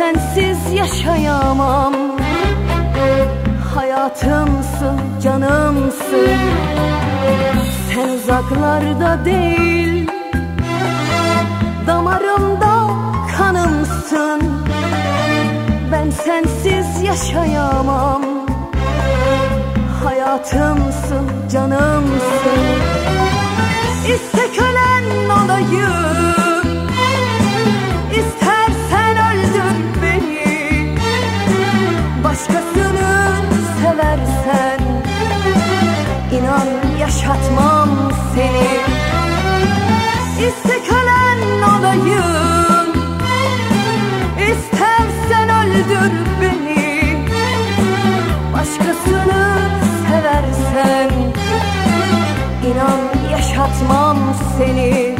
sensiz yaşayamam. Hayatımsın, canımsın. Sen uzaklarda değil, damarımda kanımsın. Ben sensiz yaşayamam. Hayatımsın, canımsın. İste kölen olayım, İstersen öldür beni. Başkasını seversen inan yaşatmam seni. İste kölen olayım, İstersen öldür beni. Başkasını seversen inan yaşatmam seni.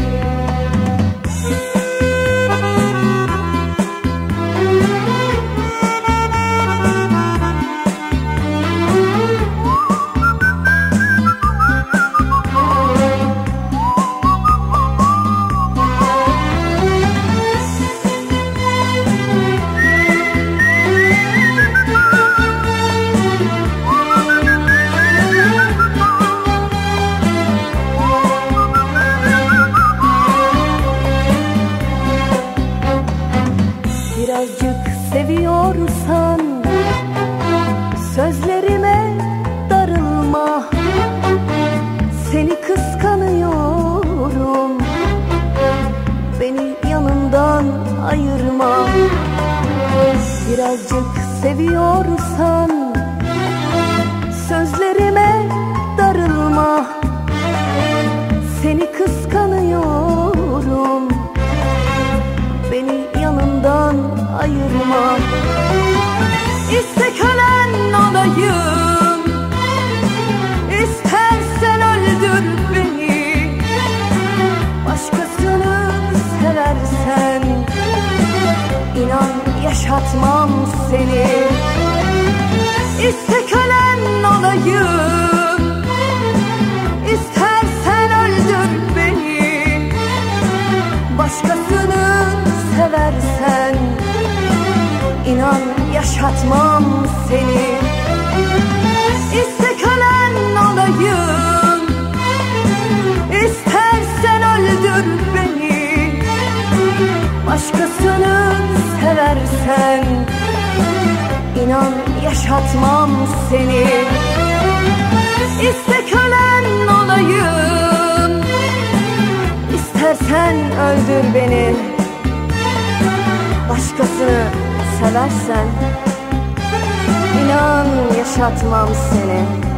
Birazcık seviyorsan sözlerime darılma. Seni kıskanıyorum, beni yanından ayırma. Birazcık seviyorsan sözlerime darılma. Seni kıskanıyorum, beni yanından ayırma. İste kölen olayım, İstersen öldür beni. Başkasını seversen inan yaşatmam seni. İste kölen olayım, İstersen öldür beni. Başkasını seversen inan yaşatmam seni. İste kölen olayım, İstersen öldür beni. Başkasını seversen inan yaşatmam seni. İste kölen olayım, İstersen öldür beni. Başkasını seversen inan yaşatmam seni.